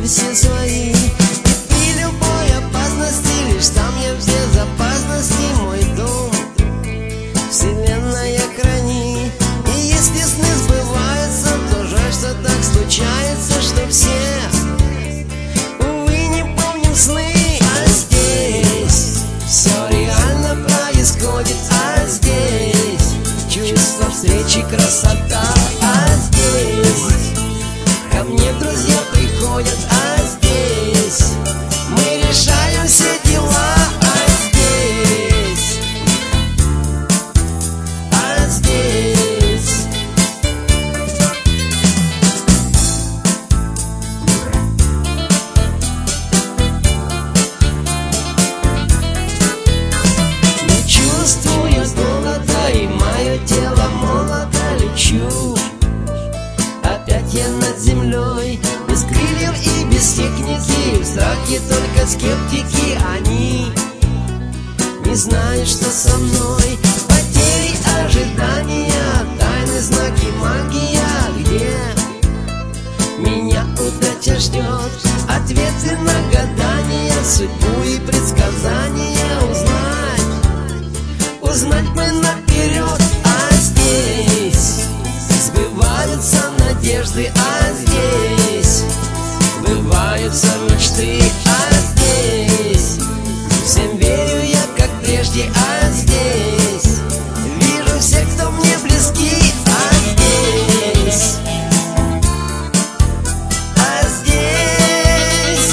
все свои. И при любой опасности лишь там я в безопасности. Мой дом, вселенная храни. И если сны сбываются, то жаль, что так случается, что все, увы, не помним сны. А здесь все реально происходит. А здесь чувство встречи, красота. А здесь ко мне друзья приходят. А здесь мы решаем все дела. Тело молодо, лечу опять я над землей, без крыльев и без техники. В страхе только скептики, они не знают, что со мной. Потери, ожидания, тайны, знаки, магия. Где меня удача ждет? Ответы на гадания, судьбу и предсказания. Узнать мы наперед. Сбываются надежды, а здесь сбываются мечты. А здесь всем верю я, как прежде. А здесь вижу всех, кто мне близки. А здесь, а здесь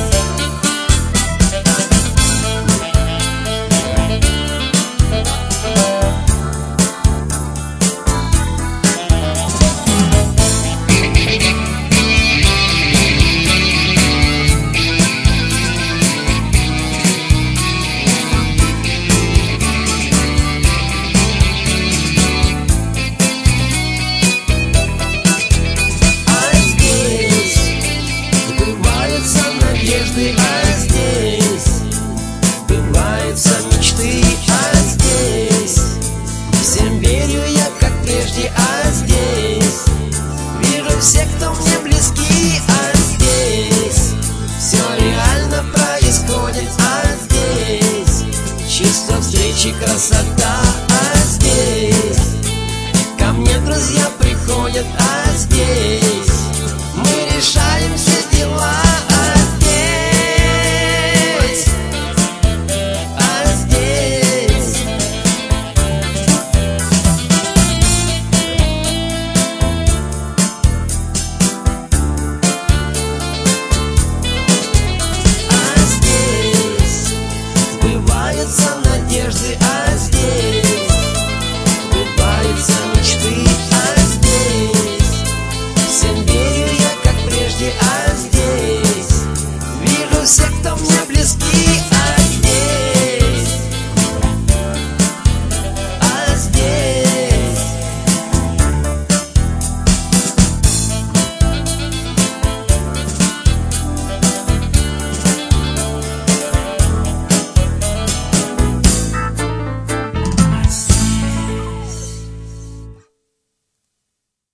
а здесь сбываются мечты. А здесь всем верю я, как прежде. А здесь вижу всех, кто мне близки. А здесь все реально происходит. А здесь чувство встречи, красота.